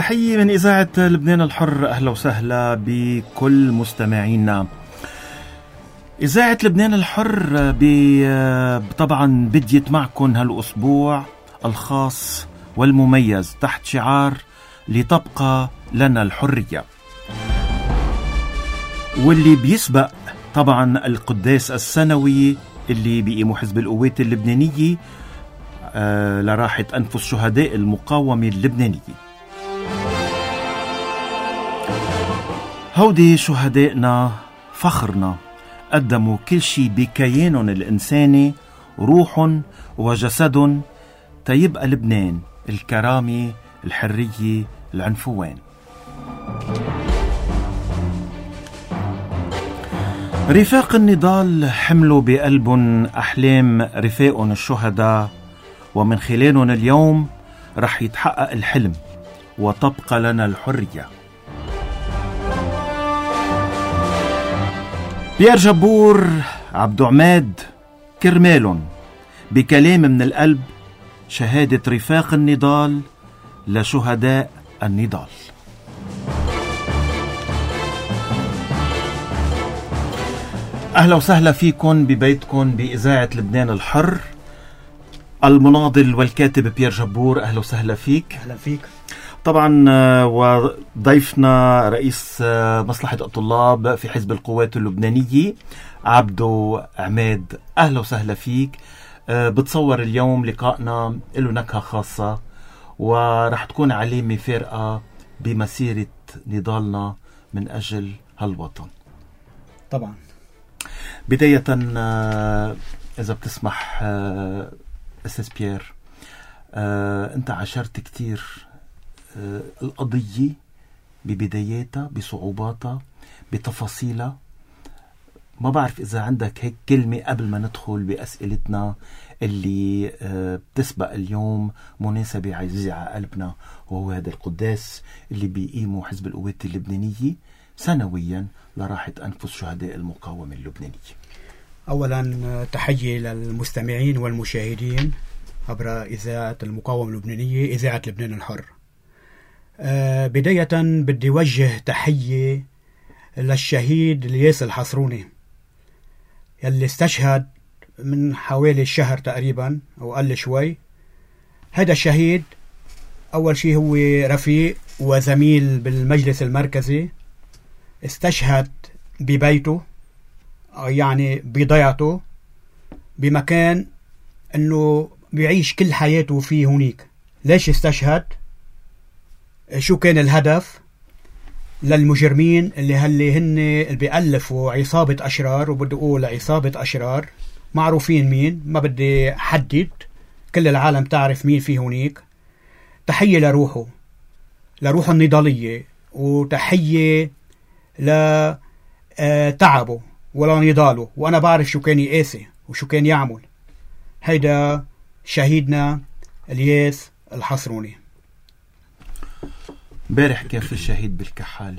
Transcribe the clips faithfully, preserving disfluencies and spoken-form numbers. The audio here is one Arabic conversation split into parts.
تحية من إذاعة لبنان الحر. أهلا وسهلا بكل مستمعينا. إذاعة لبنان الحر طبعا بديت معكم هالأسبوع الخاص والمميز تحت شعار لتبقى لنا الحرية، واللي بيسبق طبعا القداس السنوي اللي بيقيموا حزب القوات اللبنانية آه لراحة أنفس شهداء المقاومة اللبنانية. هودي شهدائنا فخرنا، قدموا كل شي بكيانهم الإنساني، روح وجسد، تيبقى لبنان الكرامة، الحرية، العنفوان. رفاق النضال حملوا بقلبهم أحلام رفاقهم الشهداء، ومن خلالهم اليوم رح يتحقق الحلم وتبقى لنا الحرية. بيير جبور، عبدو عماد، كرمالهم بكلام من القلب شهادة رفاق النضال لشهداء النضال. أهلا وسهلا فيكم ببيتكم بإذاعة لبنان الحر. المناضل والكاتب بيير جبور، أهلا وسهلا فيك. أهلا فيك. طبعا وضيفنا رئيس مصلحة الطلاب في حزب القوات اللبنانية عبدو عماد، أهلا وسهلا فيك. بتصور اليوم لقائنا له نكهة خاصة، ورح تكون علامة فارقة بمسيرة نضالنا من أجل هالوطن. طبعا بداية إذا بتسمح أستاذ بيير، أنت عاشرت كتير القضية ببداياتها، بصعوباتها، بتفاصيلها. ما بعرف إذا عندك هيك كلمة قبل ما ندخل بأسئلتنا اللي بتسبق اليوم مناسبة عزيزة على قلبنا، وهو هذا القداس اللي بيقيموا حزب القوات اللبنانية سنويا لراحة أنفس شهداء المقاومة اللبنانية. أولا تحية للمستمعين والمشاهدين عبر إذاعة المقاومة اللبنانية، إذاعة لبنان الحر. أه بداية بدي وجه تحية للشهيد الياس الحصروني يلي استشهد من حوالي شهر تقريبا أو أقل شوي. هذا الشهيد أول شيء هو رفيق وزميل بالمجلس المركزي، استشهد ببيته، يعني بضيعته، بمكان أنه بيعيش كل حياته فيه هناك. ليش استشهد؟ شو كان الهدف؟ للمجرمين اللي هاللي هن اللي بيألفوا عصابة أشرار، وبدي أقول عصابة أشرار معروفين مين، ما بدي حدد، كل العالم تعرف مين فيه هناك. تحية لروحه، لروحه النضالية، وتحية لتعبه ولا نضاله، وأنا بعرف شو كان يقاسي وشو كان يعمل. هيدا شهيدنا الياس الحصروني. بارح كان في شهيد بالكحالة.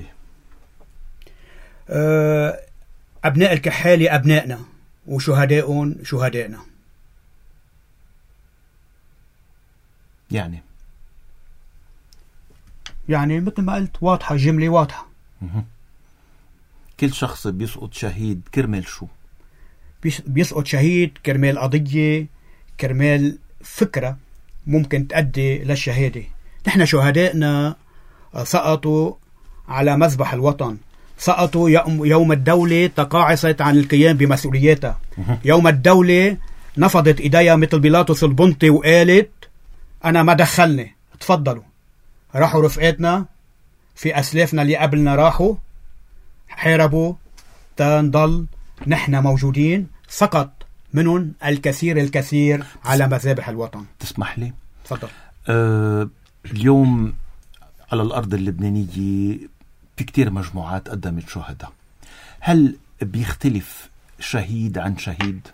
أه أبناء الكحالة أبنائنا وشهدائهم شهدائنا. يعني يعني مثل ما قلت واضحة، جملة واضحة. مه. كل شخص بيسقط شهيد كرمال شو؟ بيسقط شهيد كرمال قضية، كرمال فكرة ممكن تؤدي للشهادة. نحن شهدائنا سقطوا على مذبح الوطن، سقطوا يوم الدولة تقاعست عن القيام بمسؤولياتها، يوم الدولة نفضت إيديها مثل بيلاطس البنطي وقالت أنا ما دخلني، تفضلوا. راحوا رفقاتنا في أسلافنا اللي قبلنا، راحوا حاربوا تنضل نحن موجودين. سقط منهم الكثير الكثير على مذابح الوطن. تسمح لي؟ تفضل. أه اليوم على الأرض اللبنانية في كتير مجموعات قدمت شهداء. هل بيختلف شهيد عن شهيد؟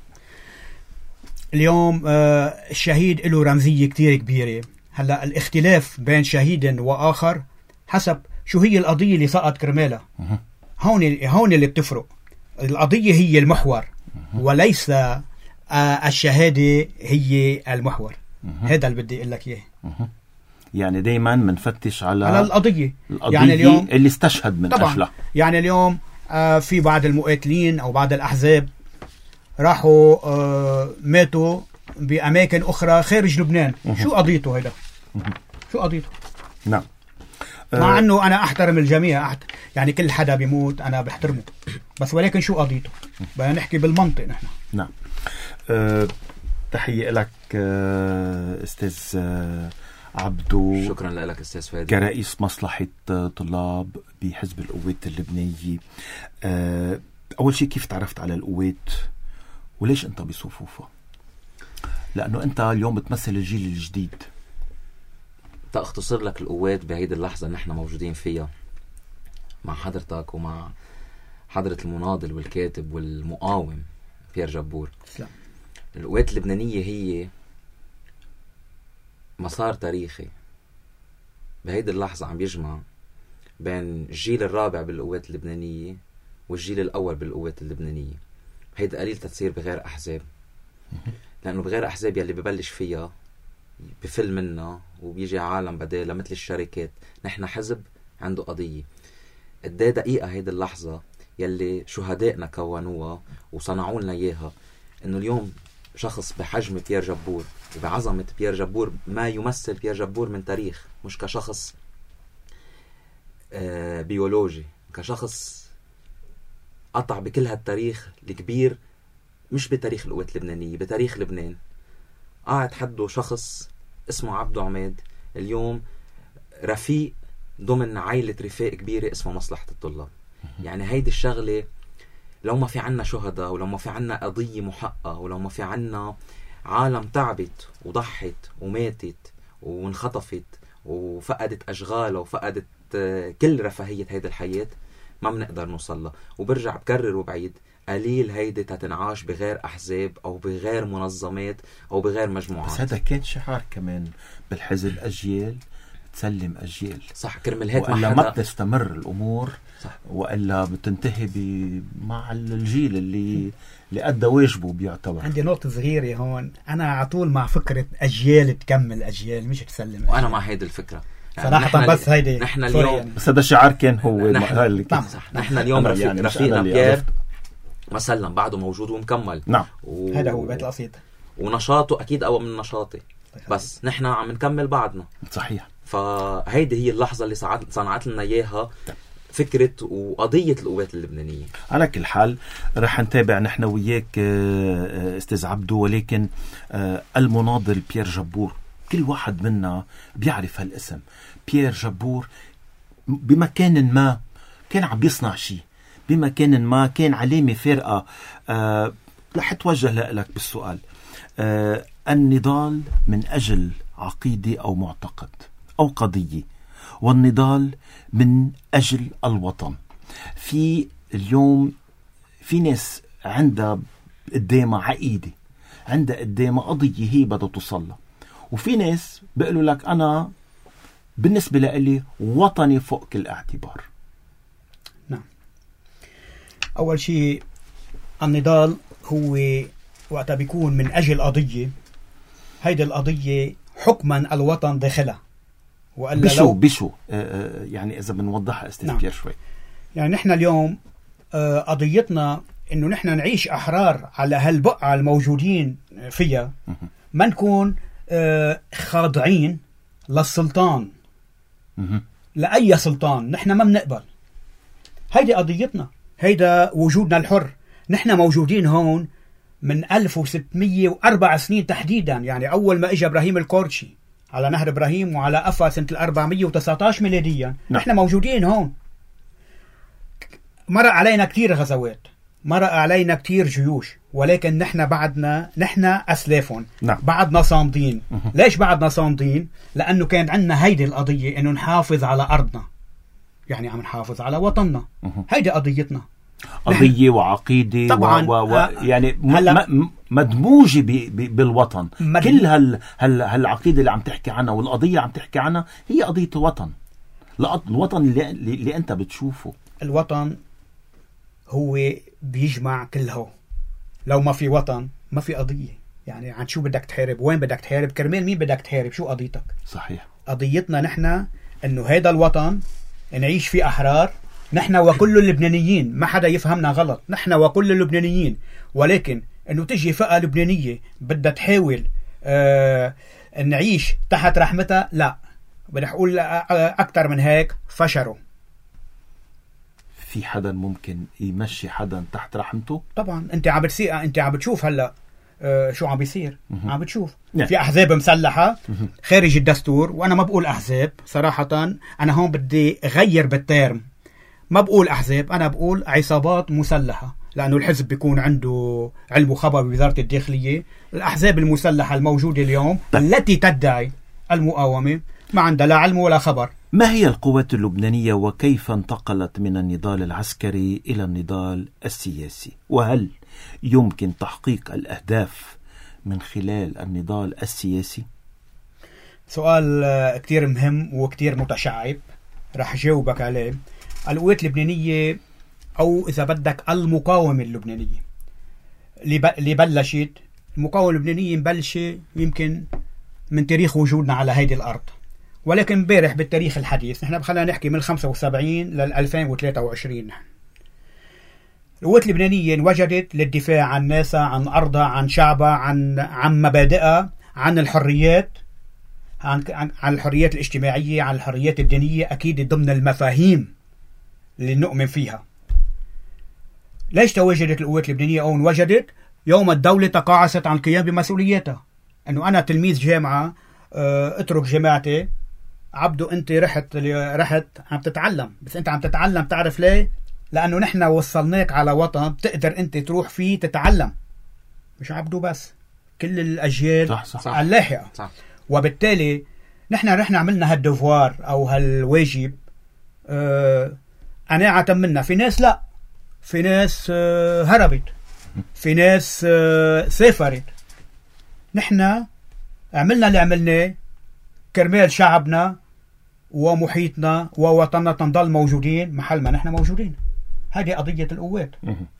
اليوم آه الشهيد له رمزية كتير كبيرة. هلأ الاختلاف بين شهيد وآخر حسب شو هي القضية اللي سقط كرمالها. هون هون اللي بتفرق. القضية هي المحور وليس آه الشهادة هي المحور. هذا اللي بدي أقول لك إياه. يعني دايما منفتش على على القضية. القضية يعني اليوم اللي استشهد من طبعا أجلها. يعني اليوم آه في بعض المقاتلين أو بعض الأحزاب راحوا آه ماتوا بأماكن أخرى خارج لبنان. شو قضيته هيدا؟ شو قضيته؟ نعم. مع أه أنه أنا أحترم الجميع، أحت... يعني كل حدا بيموت أنا بحترمه، بس ولكن شو قضيته؟ بدنا نحكي بالمنطق نحن. نعم. أه تحية لك أه أستاذ أه عبدو. شكرا لك أستاذ فادي كرئيس مصلحة طلاب بحزب القوات اللبنانية. أه أول شيء كيف تعرفت على القوات وليش أنت بصفوفها؟ لأنه أنت اليوم بتمثل الجيل الجديد. تأختصر لك القوات بهيدي اللحظة اللي نحن موجودين فيها مع حضرتك ومع حضرة المناضل والكاتب والمقاوم بيير جبور. سلام. القوات اللبنانية هي مسار تاريخي بهيدي اللحظة عم يجمع بين الجيل الرابع بالقوات اللبنانية والجيل الأول بالقوات اللبنانية. هيدي قليل تصير بغير أحزاب، لأنه بغير أحزاب يلي ببلش فيها بفل منا وبيجي عالم بدالها مثل الشركات. نحن حزب عنده قضية. قديه دقيقة هيدي اللحظة يلي شهدائنا كونوها وصنعوا لنا إياها، إنه اليوم شخص بحجم بيير جبور وبعظمة بيير جبور، ما يمثل بيير جبور من تاريخ، مش كشخص آه بيولوجي، كشخص قطع بكل هالتاريخ الكبير، مش بتاريخ القوات اللبنانية، بتاريخ لبنان. قاعد حده شخص اسمه عبدو عماد، اليوم رفيق ضمن عائلة رفاق كبيرة اسمها مصلحة الطلاب. يعني هيدي الشغلة لو ما في عنا شهداء، ولو ما في عنا قضية محققة، ولو ما في عنا عالم تعبت وضحت وماتت وانخطفت وفقدت أشغالها وفقدت كل رفاهية هيدي الحياة، ما بنقدر نوصلها. وبرجع بكرر وبعيد، قليل هيدي تتنعاش بغير أحزاب أو بغير منظمات أو بغير مجموعات. بس هذا كان شعار كمان بالحزب، أجيال تسلم أجيال. صح، كرمال هيك وإلا ما, ما بتستمر الأمور. صح. وإلا بتنتهي مع الجيل اللي اللي أدى واجبه بيعتبر. عندي نقطة صغيرة هون، أنا على طول مع فكرة أجيال تكمل أجيال مش تسلم أجيال. وأنا مع هيدي الفكرة صراحة. بس هيدي نحن اليوم يعني. بس هذا الشعار كان هو نحن, اللي كان. صح. نحن اليوم رفيق يعني رفيقنا بيير مثلا بعده موجود ومكمل. نعم. و... هذا هو بيت القصيد، ونشاطه أكيد أقوى من نشاطي، بس نحن عم نكمل بعضنا. صحيح. فهيدي هي اللحظة اللي صنعت لنا إياها فكرة وقضية القوات اللبنانية. على كل حال رح نتابع نحن وياك استاذ عبدو، ولكن المناضل بيير جبور كل واحد منا بيعرف هالاسم. بيير جبور بمكان ما كان عم بيصنع شيء، بمكان ما كان علامة فارقة. أه رح اتوجه لك بالسؤال. أه النضال من أجل عقيدة أو معتقد أو قضية، والنضال من أجل الوطن. في اليوم في ناس عندها قدامها عقيدة، عندها قدامها قضية هي بدها توصلها، وفي ناس بيقولوا لك أنا بالنسبة لي وطني فوق كل اعتبار. نعم. أول شيء النضال هو وقتها بيكون من أجل قضية، هيدي القضية حكما الوطن داخلها. وقال بشو لو بشو آه يعني إذا بنوضحها أستاذ نعم. بيير شوي. يعني نحن اليوم آه قضيتنا إنه نحن نعيش أحرار على هالبقعة الموجودين فيها، ما نكون آه خاضعين للسلطان، لأي سلطان. نحن ما بنقبل. هيدي قضيتنا، هيدا وجودنا الحر. نحن موجودين هون من ألف وستمية وأربع سنين تحديدا، يعني أول ما إجا إبراهيم الكورتشي على نهر إبراهيم وعلى أفا سنة الأربعمية وتسعة عشر ميلاديا. نعم. نحن موجودين هون. مرق علينا كتير غزوات، مرق علينا كتير جيوش، ولكن نحن بعدنا نحن أسلافهم. نعم. بعدنا صامدين. ليش بعدنا صامدين؟ لأنه كان عندنا هيدي القضية إنه نحافظ على أرضنا، يعني عم نحافظ على وطننا. هيدي قضيتنا، قضية وعقيدة طبعا. و... و... آه يعني م... مدموجة ب... ب... بالوطن. مد... كل هال... هال... هالعقيدة اللي عم تحكي عنها والقضية اللي عم تحكي عنها هي قضية الوطن. الوطن اللي... اللي أنت بتشوفه، الوطن هو بيجمع كله. لو ما في وطن ما في قضية. يعني عن شو بدك تحارب، وين بدك تحارب، كرمال مين بدك تحارب، شو قضيتك. صحيح. قضيتنا نحن انه هيدا الوطن نعيش فيه احرار، نحن وكل اللبنانيين، ما حدا يفهمنا غلط، نحن وكل اللبنانيين. ولكن انه تجي فئة لبنانية بدها تحاول آه نعيش تحت رحمتها، لا، بدي اقول اكثر من هيك، فشروا. في حدا ممكن يمشي حدا تحت رحمته؟ طبعا انت عم بتسيق، انت عم بتشوف هلا آه شو عم بيصير، مه. عم بتشوف نعم. في احزاب مسلحه مه. خارج الدستور، وانا ما بقول احزاب صراحه، انا هون بدي اغير بالتيرم، ما بقول احزاب، انا بقول عصابات مسلحه، لانه الحزب بيكون عنده علم وخبر بوزاره الداخليه. الاحزاب المسلحه الموجوده اليوم طيب. التي تدعي المقاومه ما عندها لا علم ولا خبر. ما هي القوات اللبنانية وكيف انتقلت من النضال العسكري إلى النضال السياسي؟ وهل يمكن تحقيق الأهداف من خلال النضال السياسي؟ سؤال كتير مهم وكتير متشعب، رح جاوبك عليه. القوات اللبنانية، أو إذا بدك المقاومة اللبنانية اللي بلشت، المقاومة اللبنانية مبلشة يمكن من تاريخ وجودنا على هيدي الأرض، ولكن امبارح بالتاريخ الحديث، نحن خلينا نحكي من خمسة وسبعين لل ألفين وثلاثة وعشرين. القوات اللبنانية انوجدت للدفاع عن ناسها، عن أرضها، عن شعبها، عن عن مبادئها، عن الحريات، عن عن الحريات الاجتماعية، عن الحريات الدينية، أكيد ضمن المفاهيم اللي نؤمن فيها. ليش تواجدت القوات اللبنانية أو انوجدت؟ يوم الدولة تقاعست عن القيام بمسؤولياتها. أنه أنا تلميذ جامعة، اه اترك جامعتي، عبدو أنت رحت رحت عم تتعلم، بس أنت عم تتعلم، تعرف ليه؟ لأنه نحن وصلناك على وطن بتقدر أنت تروح فيه تتعلم، مش عبدو بس، كل الأجيال صح صح. اللاحقة. صح. وبالتالي نحن رحنا عملنا هالدفوار أو هالواجب اه قناعة منا. في ناس لا، في ناس اه هربت، في ناس اه سافرت. نحن عملنا اللي عملناه كرمال شعبنا ومحيطنا ووطننا تنضل موجودين محل ما نحن موجودين. هذه قضية القوات.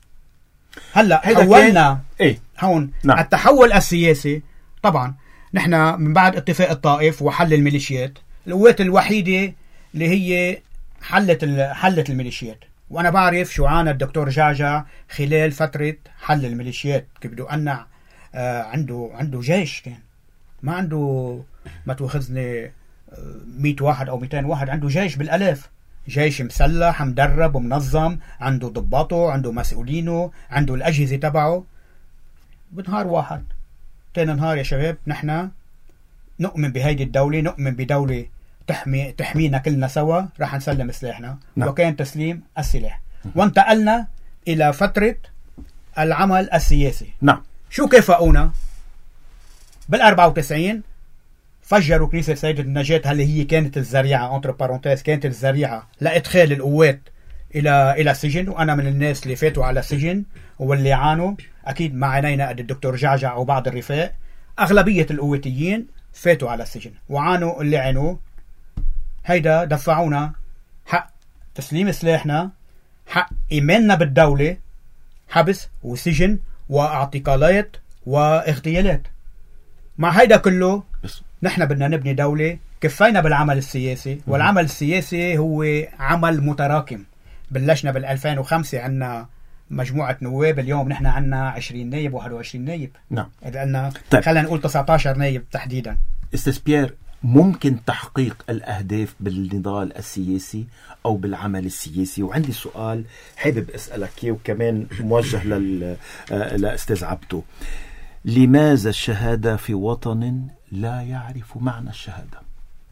هلا حولنا ايه هون نعم. التحول السياسي. طبعا نحن من بعد اتفاق الطائف وحل الميليشيات، القوات الوحيدة اللي هي حلت حلت الميليشيات. وانا بعرف شو عانى الدكتور جعجع خلال فترة حل الميليشيات، كيف بده أنع آه عنده عنده جيش، كان ما عنده ما تواخذني مئة واحد أو مئتين واحد، عنده جيش بالألاف، جيش مسلح مدرب ومنظم، عنده ضباطه، عنده مسؤولينه، عنده الأجهزة تبعه. بنهار واحد تاني نهار يا شباب نحن نؤمن بهيدي الدولة، نؤمن بدولة تحمي تحمينا كلنا سوا، راح نسلم سلاحنا. نعم. وكان تسليم السلاح، وانتقلنا إلى فترة العمل السياسي. نعم. شو كافئونا؟ بالأربعة وتسعين فجروا كنيسة سيدة النجاة، اللي هي كانت الذريعة انتر بارونتيز، كانت الذريعة لإدخال القوات إلى إلى السجن. وأنا من الناس اللي فاتوا على السجن واللي عانوا، أكيد ما عانينا قد الدكتور جعجع أو بعض الرفاق. أغلبية القواتيين فاتوا على السجن وعانوا اللي عانوه. هيدا دفعونا حق تسليم سلاحنا، حق إيماننا بالدولة، حبس وسجن واعتقالات واغتيالات. مع هيدا كله بس. نحن بدنا نبني دولة. كفينا بالعمل السياسي، والعمل السياسي هو عمل متراكم. بلشنا بالألفين وخمسة عنا مجموعة نواب، اليوم نحن عنا عشرين نايب، واحد وعشرين نايب. نعم. لأن طيب. خلينا نقول تسعة عشر نايب تحديدا. استاذ بيير، ممكن تحقيق الأهداف بالنضال السياسي أو بالعمل السياسي؟ وعندي سؤال حابب أسألك إياه وكمان موجه لل... لأستاذ عبدو. لماذا الشهادة في وطن لا يعرف معنى الشهادة؟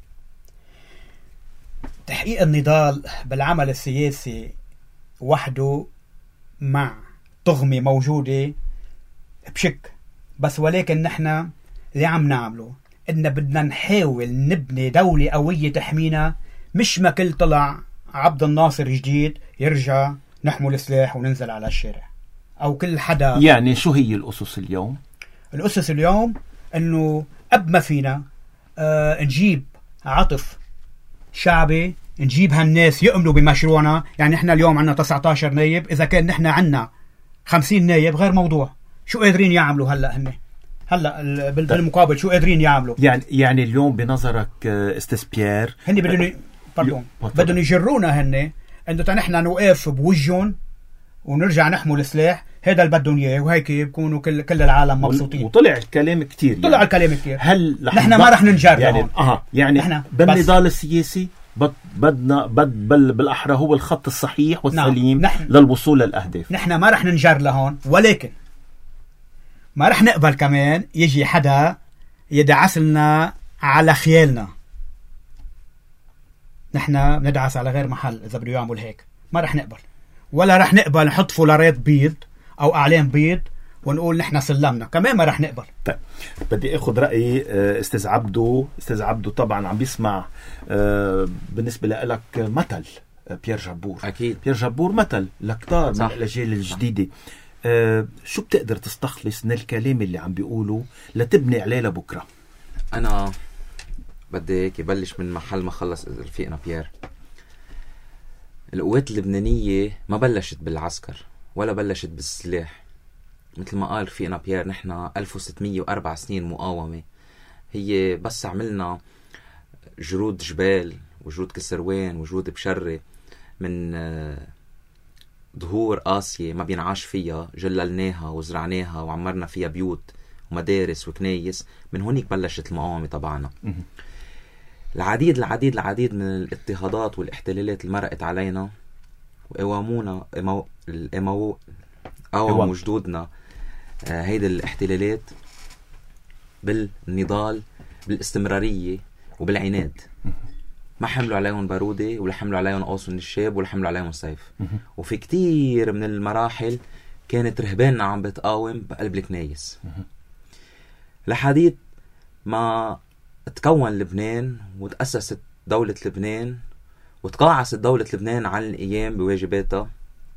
تحقيق النضال بالعمل السياسي وحده مع طغمة موجودة بشك، بس ولكن نحن اللي عم نعمله إن بدنا نحاول نبني دولة قوية تحمينا، مش ما كل طلع عبد الناصر جديد يرجع نحمل سلاح وننزل على الشارع، أو كل حدا. يعني شو هي الأسس اليوم؟ الأسس اليوم إنه قبل ما فينا آه نجيب عطف شعبي، نجيب هالناس يؤمنوا بمشروعنا. يعني إحنا اليوم عنا تسعة عشر نايب، إذا كان نحن عنا خمسين نايب غير موضوع. شو قادرين يعملوا هلأ هن؟ هلا ال- بال- بالمقابل شو قادرين يعملوا؟ يعني يعني اليوم بنظرك آه، استاذ بيير هن بدهم ي- باردون يو- بدهم يجرونا هن انه تا نحن نوقف بوجهن ونرجع نحمل سلاح. هذا اللي بدهم اياه، وهيك بيكونوا كل كل العالم مبسوطين. وطلع الكلام كتير طلع يعني. الكلام كثير. هل رح نحن نضل- ما رح ننجر يعني لهون. اه يعني نحن بالنضال السياسي بد بدنا بد بل بالاحرى هو الخط الصحيح والسليم نعم. نحن للوصول للاهداف. نحن ما رح ننجر لهون، ولكن ما رح نقبل كمان يجي حدا يدعس لنا على خيالنا. نحن بندعس على غير محل اذا بده يعمل هيك. ما رح نقبل، ولا رح نقبل نحط فولارات بيض او اعلام بيض ونقول نحن سلمنا، كمان ما رح نقبل. طيب بدي اخذ راي آه، استاذ عبدو. استاذ عبدو طبعا عم بيسمع آه، بالنسبه لك مثل آه، بيير جابور. اكيد بيير جابور مثل لكتار من صح. الاجيال الجديده. آه، شو بتقدر تستخلص من الكلام اللي عم بيقوله لتبني عليه لبكره؟ انا بدي هيك يبلش من محل ما خلص رفيقنا بيير. القوات اللبنانية ما بلشت بالعسكر ولا بلشت بالسلاح. مثل ما قال رفيقنا بيير، نحن ألف وستمية وأربع سنين مقاومة. هي بس عملنا جرود جبال وجرود كسروان وجرود بشرة من ظهور آسيا ما بينعاش فيها، جللناها وزرعناها وعمرنا فيها بيوت ومدارس وكنايس. من هونيك بلشت المقاومة طبعنا. العديد العديد العديد من الاضطهادات والاحتلالات اللي مرقت علينا، وقوامونا إمو... الإمو... قواموا جدودنا آه هيدا الاحتلالات بالنضال، بالاستمرارية وبالعناد. ما حملوا عليهم بارودة ولا حملوا عليهم قوس النشاب ولا حملوا عليهم سيف. وفي كتير من المراحل كانت رهباننا عم بتقاوم بقلب الكنايس لحديث ما تكون لبنان وتأسست دولة لبنان وتقاعست دولة لبنان عن القيام بواجباتها.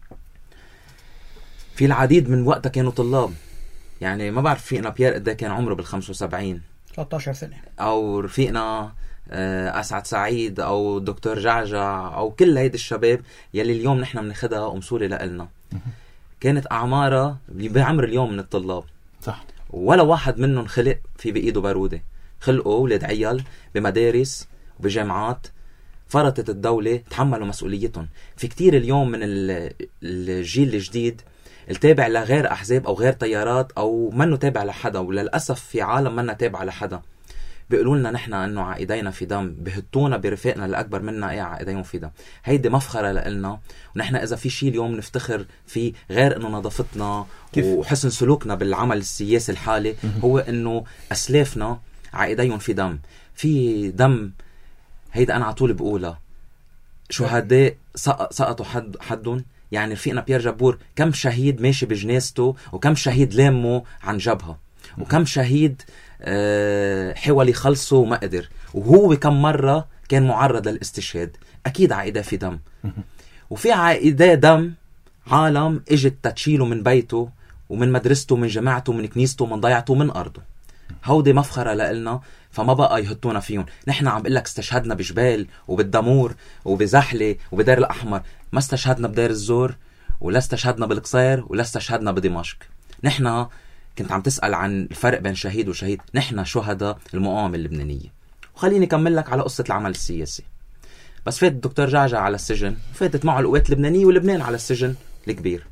في العديد من وقتها كانوا طلاب، يعني ما بعرف رفيقنا بيير قد كان عمره بالخمسة وسبعين، ثلاثة عشر سنة، أو رفيقنا أسعد سعيد أو دكتور جعجع أو كل هيد الشباب يلي اليوم نحن بناخدها ومسؤولة لإلنا. كانت أعمارها بعمر اليوم من الطلاب. صح. ولا واحد منهم خلق في بإيده بارودة. خلقوا ولاد عيال بمدارس وبجامعات فرضت الدولة تحملوا مسؤوليتهم. في كتير اليوم من الجيل الجديد التابع لغير أحزاب أو غير تيارات أو منه تابع لحدا، وللأسف في عالم منه تابع لحدا بيقولوا لنا نحن انه عقيدينا في دم، بهتونا برفاقنا الاكبر منا ايه عقيديهم في دم. هيدي مفخره لنا، ونحن اذا في شيء اليوم نفتخر فيه غير انه نظافتنا كيف؟ وحسن سلوكنا بالعمل السياسي الحالي هو انه اسلافنا عقيديهم في دم، في دم. هيدا انا على طول بقولها، شهداء سقطوا حد حدهم. يعني رفيقنا بيير جابور كم شهيد ماشي بجنازته، وكم شهيد لامه عن جبهه، وكم شهيد أه حاول يخلصه وما قدر، وهو كم مرة كان معرض للاستشهاد. أكيد عقيدة في دم. وفي عقيدة دم عالم اجت تتشيله من بيته ومن مدرسته ومن جماعته ومن كنيسته ومن ضيعته ومن أرضه. هودي مفخرة لإلنا، فما بقى يهتونا فيهم. نحن عم بقلك استشهدنا بجبال وبالدمور وبزحلة وبدار الأحمر، ما استشهدنا بدار الزور ولا استشهدنا بالقصير ولا استشهدنا بدمشق. نحن كنت عم تسأل عن الفرق بين شهيد وشهيد، نحن شهداء المقاومة اللبنانية. وخليني أكمل لك على قصة العمل السياسي. بس فات الدكتور جعجع على السجن، فاتت معه القوات اللبنانية ولبنان على السجن الكبير.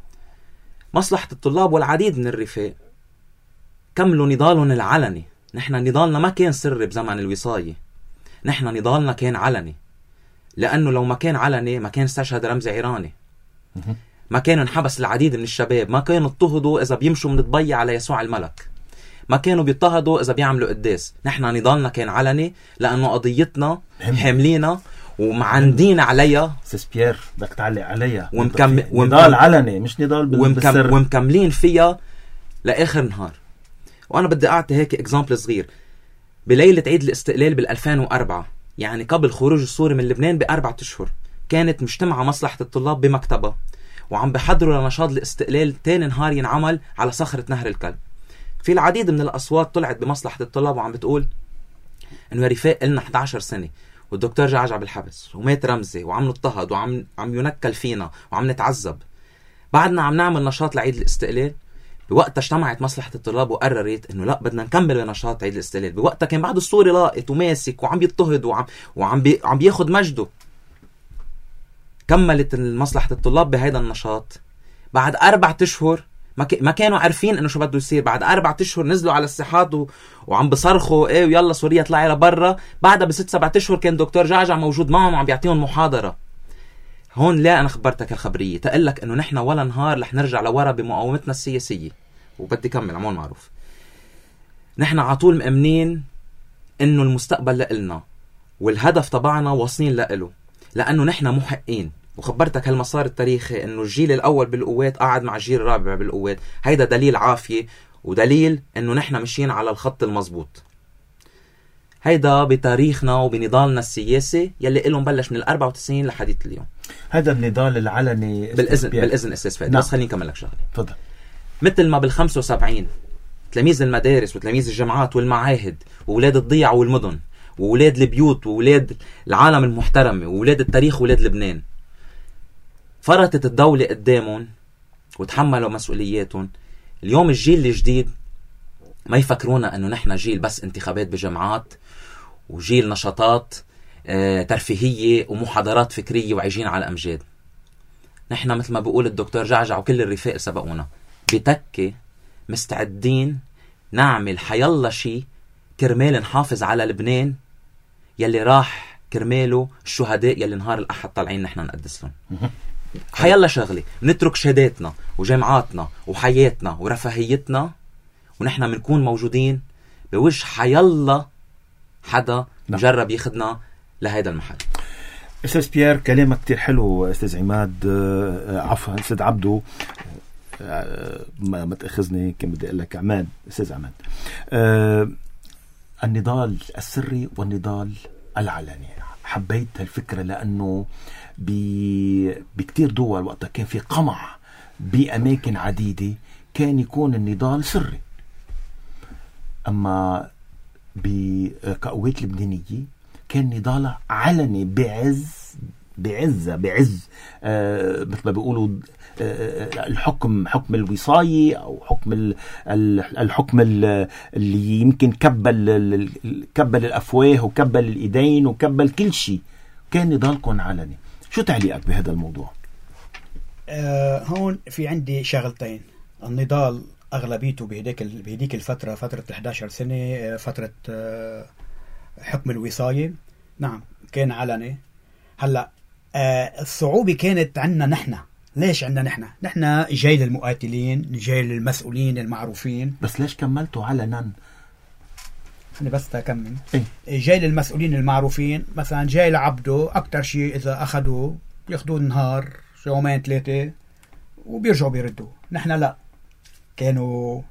مصلحة الطلاب والعديد من الرفاق كملوا نضالهم العلني. نحن نضالنا ما كان سري بزمن الوصاية، نحن نضالنا كان علني، لأنه لو ما كان علني ما كان استشهد رمزي عيراني، ما كانوا انحبس العديد من الشباب، ما كانوا اضطهدوا إذا بيمشوا من الضبية على يسوع الملك، ما كانوا بيضطهدوا إذا بيعملوا قداس. نحن نضالنا كان علني لأنه قضيتنا حاملينا ومعندين عليها. سيس بيير بدك تعلق عليها. ومكم... نضال علني مش نضال بالسر، ومكم... ومكملين فيها لآخر نهار. وأنا بدي أعطي هيك إكزامبل صغير. بليلة عيد الاستقلال بالألفين وأربعة، يعني قبل خروج السوري من لبنان بأربعة أشهر، كانت مجتمعة مصلحة الطلاب بمكتبة وعم بحضروا لنشاط الاستقلال تاني نهار ينعمل على صخرة نهر الكلب. في العديد من الأصوات طلعت بمصلحة الطلاب وعم بتقول إنه يا رفاق إلنا إحدى عشر سنة والدكتور جعجع بالحبس ومات رمزي وعم نضطهد وعم عم ينكل فينا وعم نتعذب، بعدنا عم نعمل نشاط لعيد الاستقلال. بوقتها اجتمعت مصلحة الطلاب وقررت انه لا بدنا نكمل بنشاط عيد الاستقلال. بوقتها كان بعد الصوري لاقط وماسك وعم يضطهد وعم وعم بي عم بياخد مجده. كملت مصلحة الطلاب بهيدا النشاط. بعد أربعة أشهر ما, ك... ما كانوا عارفين انه شو بده يصير. بعد أربعة أشهر نزلوا على الساحات و... وعم بصرخوا ايه ويلا سوريا طلعي لبرا. بعدها بست سبعة أشهر كان دكتور جعجع موجود معهم وعم بيعطيهم محاضرة. هون لا أنا خبرتك الخبرية تقلك إنه نحن ولا نهار رح نرجع لورا بمقاومتنا السياسية. وبدي كمل عمون معروف. نحن عطول مأمنين إنه المستقبل لإلنا والهدف تبعنا واصلين لإله، لأنه نحن محقين. وخبرتك هالمسار التاريخي إنه الجيل الأول بالقوات قاعد مع الجيل الرابع بالقوات. هيدا دليل عافية ودليل إنه نحن ماشيين على الخط المزبوط. هيدا بتاريخنا وبنضالنا السياسي يلي إله مبلش من الأربعة وتسعين لحديث اليوم. هذا النضال العلني بالإذن بالإذن أستاذ فهد. نعم. بس خليني أكمل لك شغلة. تفضل. مثل ما بالخمسة وسبعين تلاميذ المدارس وتلاميذ الجامعات والمعاهد وولاد الضيعة والمدن وولاد البيوت وولاد العالم المحترمة وولاد التاريخ وولاد لبنان فرطت الدولة قدامهم وتحملوا مسؤولياتهم، اليوم الجيل الجديد ما يفكرونا أنه نحن جيل بس انتخابات بجامعات وجيل نشاطات آه ترفيهية ومحاضرات فكرية وعايشين على أمجاد. نحن مثل ما بقول الدكتور جعجع وكل الرفاق سبقونا بتكة مستعدين نعمل حيالله شي كرمال نحافظ على لبنان يلي راح كرماله الشهداء يلي نهار الأحد طالعين نحن نقدس لهم. حيالله شغلة نترك شهاداتنا وجامعاتنا وحياتنا ورفاهيتنا ونحن منكون موجودين بوجه حيالله حدا مجرب ياخدنا لهيدا المحل. استاذ بيير كلامك كتير حلو. استاذ عماد آه عفوا استاذ عبدو آه ما, ما تأخذني كان بدي اقول لك عماد. استاذ عماد آه النضال السري والنضال العلني، حبيت هالفكرة لأنه بكتير دول وقتها كان في قمع بأماكن عديدة كان يكون النضال سري، أما بقوات لبنانية كان نضال علني بعز بعزة بعز آه مثل ما بيقولوا آه الحكم حكم الوصاية أو حكم الحكم اللي يمكن كبل كبل الأفواه وكبل الإيدين وكبل كل شيء. كان نضالكم علني. شو تعليقك بهذا الموضوع؟ آه هون في عندي شغلتين. النضال أغلبيته بهديك بهديك الفترة فترة إحدى عشرة سنة فترة آه حكم الوصاية نعم كان علني. هلا آه الصعوبة كانت عنا نحن. ليش عنا نحن؟ نحن جاي للمقاتلين جاي للمسؤولين المعروفين. بس ليش كملتوا علنا؟ أنا بس تكمل. إيه؟ جاي للمسؤولين المعروفين مثلا جاي لعبده أكتر شيء إذا أخذوه بياخدوه نهار يومين ثلاثة وبيرجعوا بيردوا. نحن لا، كانوا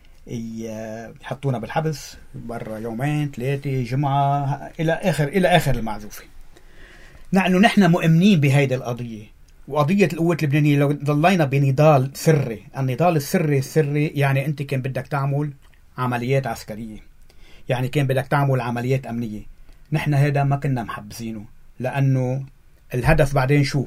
يحطونا بالحبس برا يومين ثلاثة جمعة إلى آخر إلى آخر المعزوفة. نحن نحن مؤمنين بهيدا القضية وقضية القوة اللبنانية. لو ضلينا بنضال سري، النضال السري السري يعني أنت كان بدك تعمل عمليات عسكرية، يعني كان بدك تعمل عمليات أمنية. نحن هذا ما كنا محبزينه لأنه الهدف بعدين شو؟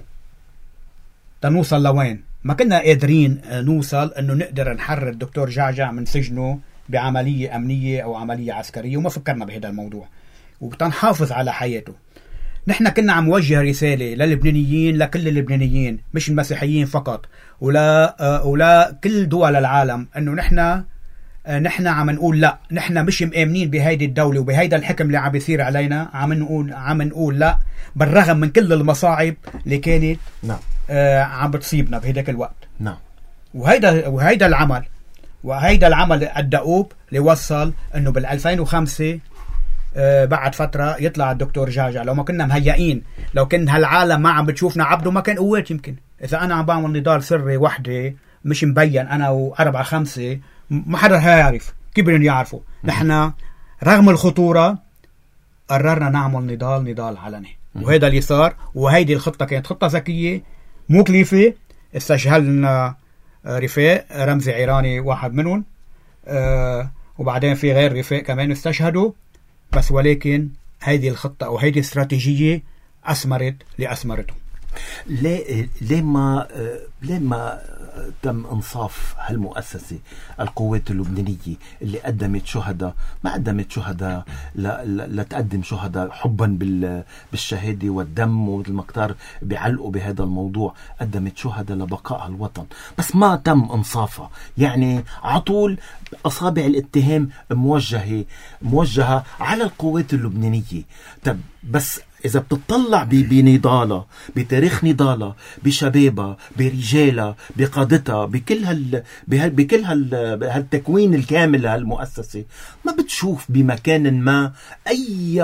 تنوصل لوين؟ ما كنا قادرين نوصل أنه نقدر نحرر الدكتور جعجع من سجنه بعملية أمنية أو عملية عسكرية، وما فكرنا بهذا الموضوع وبتنحافظ على حياته. نحن كنا عم وجه رسالة للبنانيين، لكل اللبنانيين مش المسيحيين فقط، ولا ولا كل دول العالم، أنه نحن نحن عم نقول لا، نحن مش مآمنين بهيدي الدولة وبهيدا الحكم اللي عم بيصير علينا. عم نقول عم نقول لا بالرغم من كل المصاعب اللي كانت نعم آه عم بتصيبنا بهيداك الوقت. نعم. وهيدا وهيدا العمل وهيدا العمل الدؤوب اللي وصل انه بال ألفين وخمسة آه بعد فترة يطلع الدكتور جعجع. لو ما كنا مهيئين، لو كان هالعالم ما عم بتشوفنا عبده، ما كان قوات. يمكن اذا انا عم بعمل نضال سري وحدة مش مبين انا وأربعة خمسة ما حدا هيعرف. كيف بدهم يعرفوا؟ نحن رغم الخطورة قررنا نعمل نضال نضال علني، وهذا اللي صار. وهيدي الخطة كانت خطة ذكية مكلفة. استشهلنا رفاق رمزي عيراني واحد منهم، أه وبعدين في غير رفاق كمان استشهدوا. بس ولكن هيدي الخطة أو هيدي الاستراتيجية أثمرت لأثمرته. ليه ليه ما ليه ما تم انصاف هالمؤسسه القوات اللبنانيه اللي قدمت شهداء، ما قدمت شهداء لتقدم شهداء حبا بالشهاده والدم ومثل ما كتار بيعلقوا بهذا الموضوع، قدمت شهداء لبقاء الوطن، بس ما تم انصافها. يعني عطول اصابع الاتهام موجهه موجهه على القوات اللبنانيه. طب بس إذا بتطلع بنضالها، بتاريخ نضالها، بشبابها، برجالها، بقادتها، بكل هال بكل هال هالتكوين الكامل لهالمؤسسة، ما بتشوف بمكان ما أي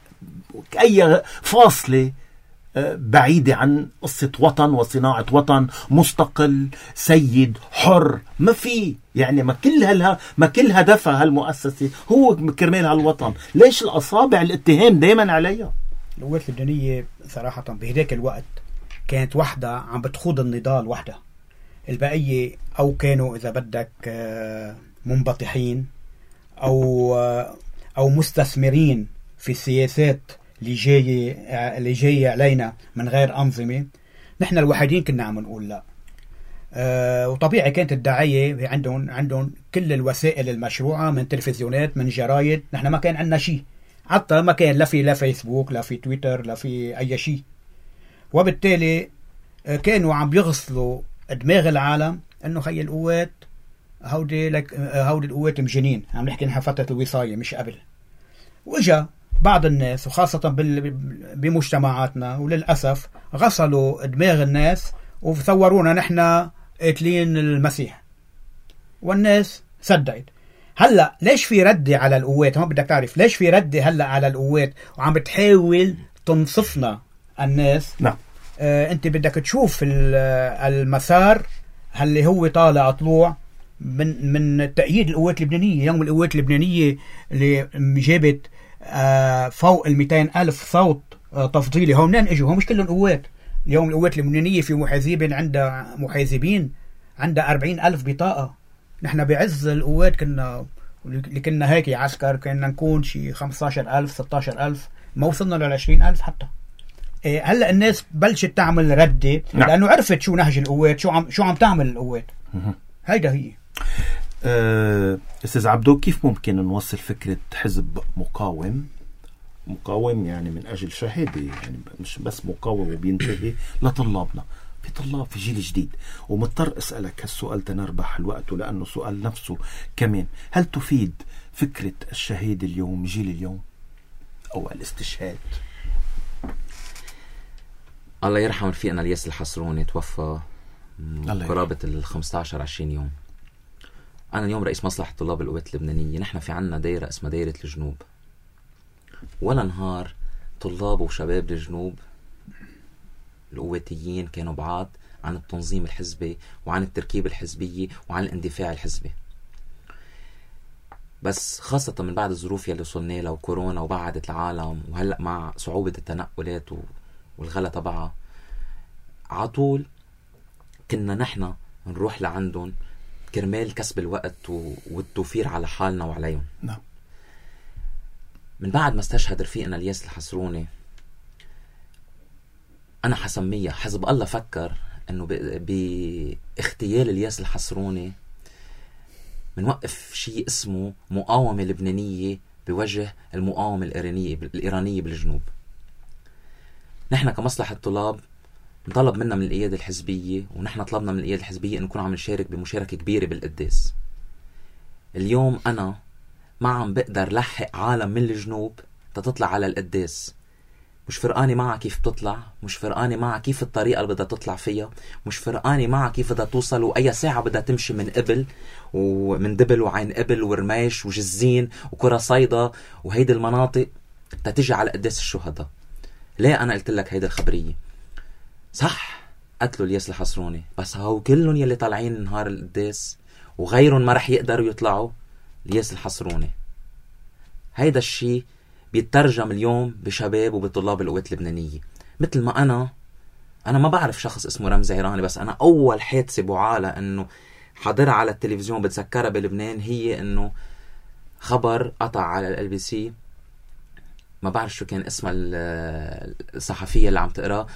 أي فاصلة بعيدة عن قصة وطن وصناعة وطن مستقل سيد حر. ما في يعني ما كل هالها ما كل هدفها هالمؤسسة هو كرمال هالوطن. ليش الأصابع الاتهام دايما عليها؟ القوات اللبنانية صراحة بهداك الوقت كانت وحدة عم بتخوض النضال وحدة، البقية أو كانوا إذا بدك منبطحين أو أو مستثمرين في السياسات اللي جاية اللي جاية علينا من غير أنظمة. نحن الوحيدين كنا عم نقول لا. أه وطبيعي كانت الدعاية عندهم عندهم كل الوسائل المشروعة، من تلفزيونات من جرايد. نحن ما كان عندنا شيء، حتى ما كان لا في لا فيسبوك لا في تويتر لا في أي شيء. وبالتالي كانوا عم يغسلوا دماغ العالم إنه خي القوات هودي لك هودي القوات مجنين. عم نحكي نحن فترة الوصاية مش قبل. وإجا بعض الناس وخاصة بمجتمعاتنا وللأسف غسلوا دماغ الناس وصورونا نحن قاتلين المسيح، والناس صدقت. هلا ليش في ردة على القوات؟ ما بدك تعرف ليش في ردة هلا على القوات وعم بتحاول تنصفنا الناس. نعم. آه انت بدك تشوف المسار اللي هو طالع طلوع من من تأييد القوات اللبنانية. يوم القوات اللبنانية اللي جابت آه فوق ال مئتين ألف صوت آه تفضيلي، هم منين اجوا؟ هم مش كلهم قوات. اليوم القوات اللبنانية في محاسبين عندها محاسبين عندها أربعين ألف بطاقة. نحن بعز القوات كنا اللي كنا هيك عسكر كنا نكون شي خمسة عشر ألف ستة عشر ألف، ما وصلنا لل عشرين ألف حتى. إيه هلا الناس بلشت تعمل ردة لأنه عرفت شو نهج القوات، شو عم شو عم تعمل القوات. هيدا هي. أه استاذ عبدو، كيف ممكن نوصل فكرة حزب مقاوم مقاوم يعني من أجل شهادة، يعني مش بس مقاوم وبينتهي لطلابنا؟ في طلاب في جيل جديد، ومضطر أسألك هالسؤال تنربح الوقت لأنه سؤال نفسه كمان. هل تفيد فكرة الشهيد اليوم جيل اليوم أو الاستشهاد؟ الله يرحم رفيقنا الياس الحسروني، توفى قرابة ال خمسة عشر عشرين يوم. أنا اليوم رئيس مصلحة طلاب القوات اللبنانية. نحن في عنا دايرة اسمها دايرة الجنوب، ولا نهار طلاب وشباب الجنوب القواتيين كانوا بعاد عن التنظيم الحزبي وعن التركيب الحزبية وعن الاندفاع الحزبي. بس خاصة من بعد الظروف يلي وصلنا لها وكورونا وبعدت العالم، وهلأ مع صعوبة التنقلات والغلا تبعها، عطول كنا نحن نروح لعندهم كرمال كسب الوقت والتوفير على حالنا وعليهم. نعم. من بعد ما استشهد رفيقنا الياس الحسروني، أنا حسميها حزب الله فكر أنه باغتيال الياس الحسروني منوقف شيء اسمه مقاومة لبنانية بوجه المقاومة الإيرانية الإيرانية بالجنوب. نحن كمصلحة طلاب نطلب منا من القيادة الحزبية، ونحن طلبنا من القيادة الحزبية أن نكون عم نشارك بمشاركة كبيرة بالقداس. اليوم أنا ما عم بقدر لحق عالم من الجنوب تطلع على القداس. مش فرقاني معها كيف بتطلع، مش فرقاني معها كيف الطريقة اللي بدها تطلع فيها، مش فرقاني معها كيف بدها توصل وأي ساعة بدها تمشي من قبل ومن دبل وعين قبل ورميش وجزين وكرة صيدا وهيدي المناطق تتجي على قداس الشهداء. ليه أنا قلت لك هيدي الخبرية؟ صح قتلوا الياس الحسروني، بس هاو كلهم يلي طالعين نهار القداس وغيرهم ما رح يقدروا يطلعوا الياس الحسروني. هيدا الشيء بيترجم اليوم بشباب وبطلاب القوات اللبنانية. مثل ما أنا أنا ما بعرف شخص اسمه رمزي عيراني، بس أنا أول حادثة بعالة أنه حضرها على التلفزيون بتذكرها بلبنان هي أنه خبر قطع على ال بي سي، ما بعرف شو كان اسمها الصحفية اللي عم تقرأ،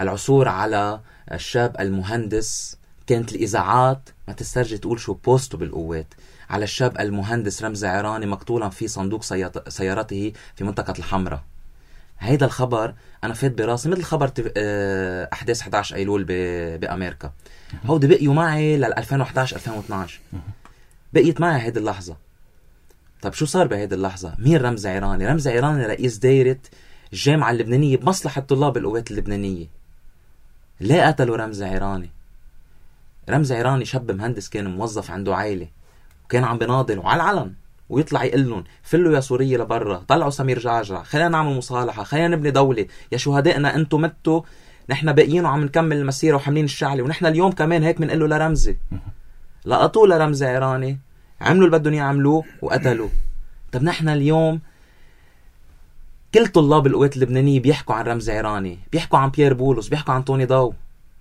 العثور على الشاب المهندس، كانت الإذاعات ما تسترجي تقول شو بوستو بالقوات، على الشاب المهندس رمزي عيراني مقتولا في صندوق سيارته في منطقة الحمراء. هيدا الخبر أنا فات براسي مثل خبر أحداث إحدى عشر أيلول بأمريكا. هودي بقيوا معي لل ألفين وإحدى عشر ألفين واثني عشر، بقيت معي هيدي اللحظة. طب شو صار بهيدي اللحظة؟ مين رمزي عيراني؟ رمزي عيراني رئيس دايرة الجامعة اللبنانية بمصلحة طلاب القوات اللبنانية. ليه قتلوا رمزي عيراني؟ رمزي عيراني شاب مهندس كان موظف عنده عائلة، وكان عم بناضل وعلى العلن ويطلع يقول لهم فلوا يا سورية لبرا، طلعوا سمير جعجع، خلينا نعمل مصالحة، خلينا نبني دولة، يا شهدائنا انتو متوا، نحن باقيين وعم نكمل المسيرة وحاملين الشعلة، ونحن اليوم كمان هيك بنقول له لرمزي. لقطوا لرمزي عيراني، عملوا اللي بدهم يعملوه وقتلوا. طب نحن اليوم كل طلاب القوات اللبنانية بيحكوا عن رمزي عيراني، بيحكوا عن بيير بولس، بيحكوا عن توني ضو،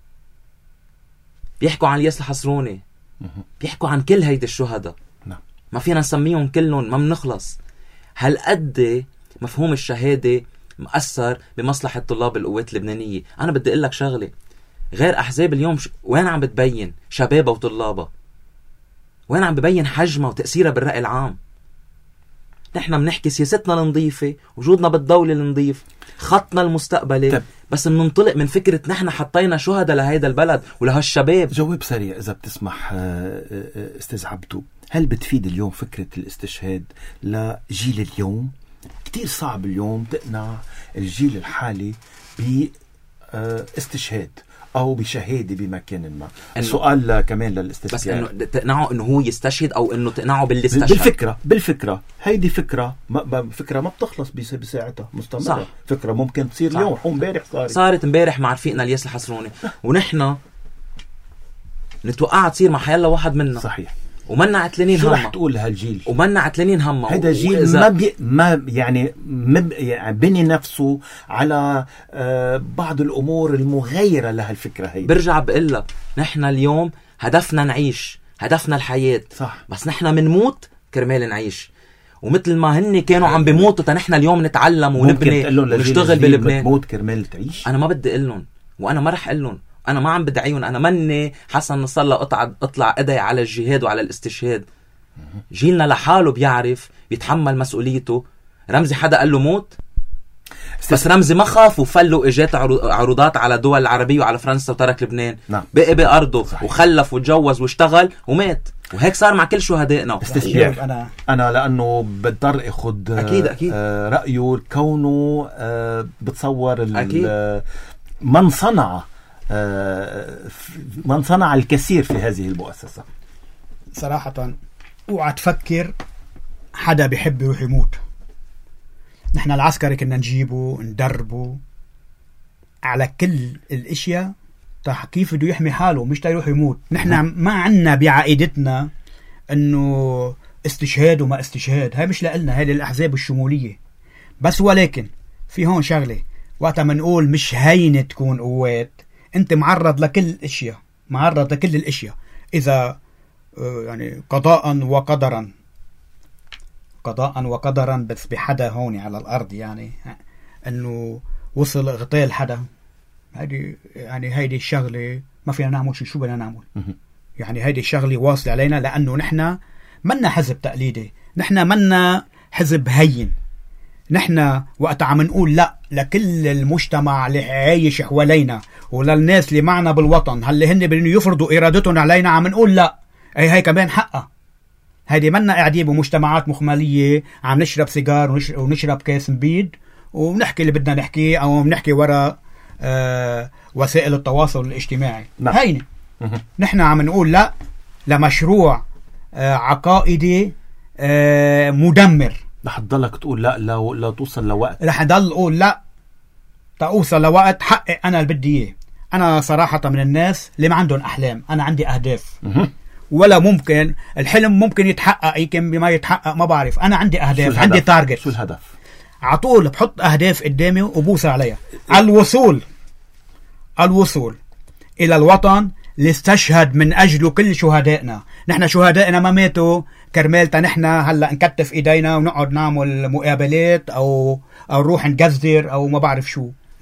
بيحكوا عن الياس الحصروني، بيحكوا عن كل هيدي الشهداء. ما فينا نسميهم كلهم، ما بنخلص. هل قد مفهوم الشهادة مؤثر بمصلحة طلاب القوات اللبنانية؟ أنا بدي أقول لك شغلة، غير أحزاب اليوم ش... وين عم بتبين شبابها وطلابها؟ وين عم ببين حجمها وتأثيرها بالرأي العام؟ نحن بنحكي سياستنا النظيفة، وجودنا بالدولة النظيف، خطنا المستقبلي، طب. بس بننطلق من فكرة نحن حطينا شهداء لهيدا البلد ولهالشباب. جواب سريع إذا بتسمح أستاذ عبدو. هل بتفيد اليوم فكرة الاستشهاد لجيل اليوم؟ كتير صعب اليوم تقنع الجيل الحالي باستشهاد أو بشهادة بمكان ما. السؤال كمان للاستشهاد، بس إنه تقنعه إنه هو يستشهد أو إنه تقنعه باللي استشهد. بالفكرة بالفكرة هيدي فكرة ما فكرة ما بتخلص بساعتها، مستمرة. صح. فكرة ممكن تصير اليوم، حو امبارح صارت صارت امبارح مع رفيقنا الياس الحصروني، ونحن نتوقع تصير مع حيالله واحد منا. صحيح. ومنا عتلانين همه. شو رح تقول لهالجيل؟ ومنا عتلانين همه. هذا جيل ما بي ما يعني مب يعني بني نفسه على آه بعض الامور المغايره لهالفكره هي. برجع بقول لك نحن اليوم هدفنا نعيش، هدفنا الحياه. صح. بس نحن منموت كرمال نعيش، ومثل ما هن كانوا عم بيموتوا تنحن اليوم نتعلم ونبني ونشتغل بلبنان. بتموت كرمال تعيش؟ انا ما بدي اقول لهم، وانا ما رح اقول لهم، انا ما عم بدعيهم، انا مني حسن نصر الله اطلع اطلع ادعي على الجهاد وعلى الاستشهاد. جيلنا لحاله بيعرف بيتحمل مسؤوليته. رمزي حدا قال له موت؟ بس رمزي ما خاف وفل واجت عروضات على دول العربيه وعلى فرنسا وترك لبنان. نعم. بقي بارضه. صحيح. وخلف وتجوز واشتغل ومات، وهيك صار مع كل شهدائنا. انا انا لانه بضطر اخذ اكيد اكيد آه رايه كونه آه بتصور من صنع من صنع الكثير في هذه المؤسسة. صراحة اوعى تفكر حدا بيحب يروح يموت. نحن العسكري كنا نجيبه ندربه على كل الاشياء كيف بده يحمي حاله، مش تيروح يموت. نحن ما عنا بعقيدتنا انه استشهاد وما استشهاد، هاي مش لنا، هاي للاحزاب الشمولية بس. ولكن في هون شغلة، وقت ما نقول مش هينة تكون قوات، انت معرض لكل الاشياء، معرض لكل الاشياء. اذا يعني قضاء وقدرا قضاء وقدرا بس بحدا هون على الارض، يعني انه وصل اغتيال حدا، هيدي يعني هيدي الشغله ما فينا نعمل شيء. شو بدنا نعمل؟ يعني هيدي الشغله واصله علينا، لانه نحن منا حزب تقليدي، نحن منا حزب هين. نحن وقت عم نقول لا لكل المجتمع اللي عايش حوالينا وللناس اللي معنا بالوطن، هل هن بدهم يفرضوا ارادتهم علينا، عم نقول لا، اي هاي كمان حقها. هيدي منا قاعدين بمجتمعات مخمليه عم نشرب سيجار ونشرب كاس مبيد ونحكي اللي بدنا نحكيه، او بنحكي وراء آه وسائل التواصل الاجتماعي. لا. هيني نحن عم نقول لا لمشروع آه عقائدي آه مدمر. رح تضلك تقول لا لا لا توصل لوقت. رح ضل اقول لا توصل لوقت حقق انا اللي بدي اياه. انا صراحه من الناس اللي ما عندهم احلام، انا عندي اهداف. ولا ممكن الحلم ممكن يتحقق، يمكن بما يتحقق ما بعرف. انا عندي اهداف، عندي تارجت. شو الهدف؟ على طول بحط اهداف قدامي وبوس عليها. الوصول الوصول الى الوطن اللي استشهد من اجله كل شهدائنا. نحن شهدائنا ما ماتوا كرمالتا نحن هلا نكتف ايدينا ونقعد نعمل مقابلات او او نروح نجزر او ما بعرف شو. لا،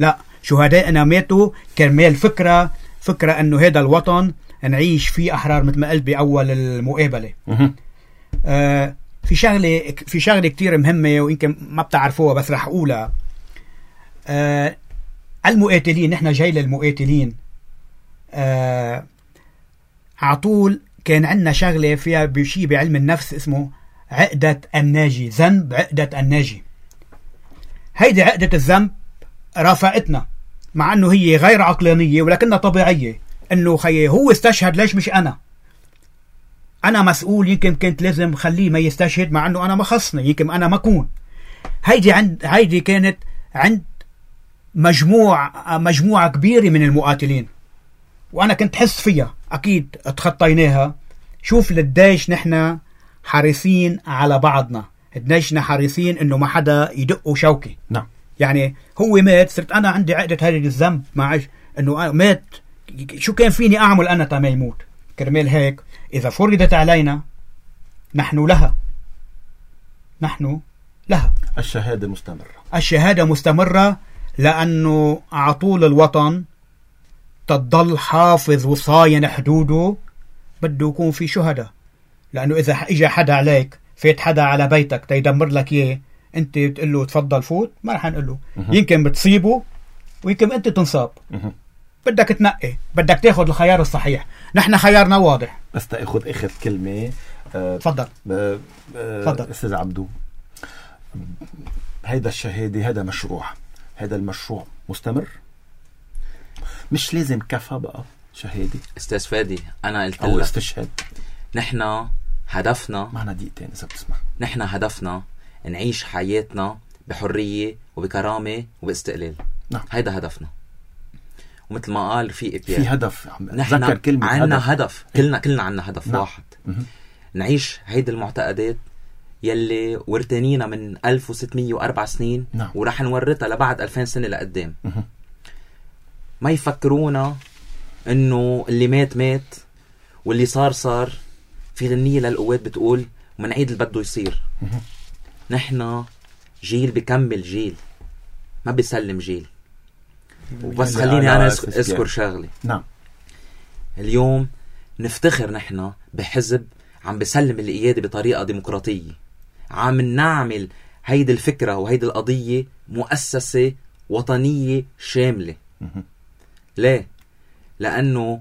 شهدائنا ماتوا كرمال فكرة فكرة أنه هذا الوطن نعيش فيه أحرار، مثل ما قلت بأول المقابلة. آه في شغلة في شغلة كتير مهمة ويمكن ما بتعرفوها بس رح أقولها. آه المقاتلين، نحن جاي للمقاتلين، آه عطول كان عندنا شغلة فيها بشي بعلم النفس اسمه عقدة الناجي، ذنب عقدة الناجي. هيدي عقدة الذنب رافقتنا مع أنه هي غير عقلانية ولكنها طبيعية. أنه خي هو استشهد، ليش مش أنا؟ أنا مسؤول، يمكن كنت لازم خليه ما يستشهد مع أنه أنا ما خصني، يمكن أنا ما أكون. هيدي عند هيدي كانت عند مجموع مجموعة كبيرة من المقاتلين، وأنا كنت حس فيها، أكيد تخطيناها. شوف للديش نحن حريصين على بعضنا، قديش نحن حريصين إنه ما حدا يدقوا شوكي. نعم. يعني هو مات، صرت أنا عندي عقدة هذه الذنب معش إنه مات، شو كان فيني أعمل أنا تا ما يموت؟ كرمال هيك إذا فرضت علينا نحن لها نحن لها الشهادة مستمرة. الشهادة مستمرة، لأنه عطول الوطن تضل حافظ وصاين حدوده، بده يكون في شهداء. لأنه إذا إجا حدا عليك، فيت حدا على بيتك تيدمر لك إياه، أنت بتقول له تفضل فوت، ما رح نقول له. يمكن بتصيبه ويمكن أنت تنصاب. بدك تنقي، بدك تاخذ الخيار الصحيح. نحن خيارنا واضح. بس تأخذ آخر كلمة. تفضل. أه أه أستاذ عبدو، هيدا الشهادة، هذا مشروع، هذا المشروع مستمر، مش لازم كفى بقى شهادة. استاذ فادي، أنا قلت أو لك استشهاد. نحن هدفنا، معنا دقيقتين إذا بتسمع، نحن هدفنا نعيش حياتنا بحرية وبكرامة وباستقلال. نعم. هيدا هدفنا. ومثل ما قال في إبيار، في هدف. نحن عنا هدف. هدف كلنا كلنا عنا هدف. نعم. واحد، مه. نعيش هيدي المعتقدات يلي ورتنينا من ألف وستمية وأربع سنين. نعم. ورح نورتها لبعد ألفين سنة لقدام. مه. ما يفكرونا انه اللي مات مات واللي صار صار. في غنية للقوات بتقول ومن عيد اللي بده يصير. مه. نحن جيل بكمل جيل، ما بيسلم جيل. وبس خليني أنا أذكر شغلي. نعم. اليوم نفتخر نحن بحزب عم بسلم القيادة بطريقة ديمقراطية، عم نعمل هيدي الفكرة وهيدي القضية مؤسسة وطنية شاملة. ليه؟ لأنه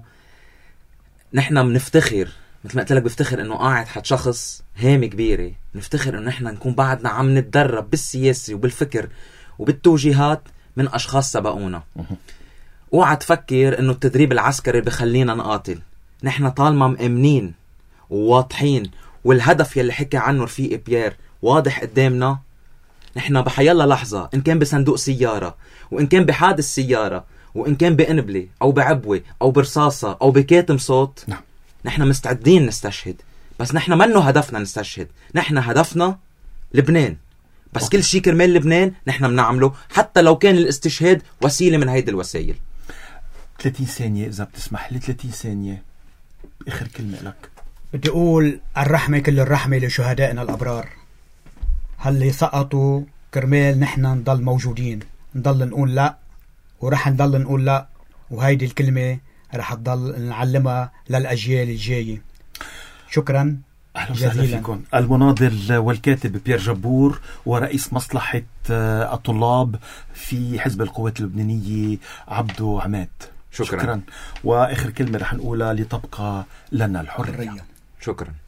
نحن بنفتخر، مثل ما قلت لك، بفتخر إنه قاعد حد شخص هامة كبيرة. نفتخر إنه نحن نكون بعدنا عم نتدرب بالسياسة وبالفكر وبالتوجيهات من أشخاص سبقونا. اوعى تفكر إنه التدريب العسكري بخلينا نقاتل. نحن طالما مأمنين وواضحين والهدف يلي حكي عنه رفيق بيير واضح قدامنا، نحن بحيالله لحظة، إن كان بصندوق سيارة، وإن كان بحادث سيارة، وإن كان بقنبلة أو بعبوة أو برصاصة أو بكاتم صوت، نعم. نحن مستعدين نستشهد. بس نحن منه هدفنا نستشهد، نحن هدفنا لبنان. بس أوكي. كل شيء كرمال لبنان نحن بنعمله، حتى لو كان الاستشهاد وسيلة من هيدي الوسائل. ثلاثين ثانية إذا بتسمح لي، ثلاثين ثانية آخر كلمة لك. بدي أقول الرحمة، كل الرحمة لشهدائنا الأبرار، هاللي سقطوا كرمال نحن نضل موجودين، نضل نقول لا، ورح نضل نقول لا، وهيدي الكلمة رح تضل نعلمها للأجيال الجاية. شكرا. أهلا وسهلا فيكم. المناضل والكاتب بيير جبور ورئيس مصلحة الطلاب في حزب القوات اللبنانية عبدو عماد. شكرا. شكرا. وآخر كلمة رح نقولها، لتبقى لنا الحرية. شكرا.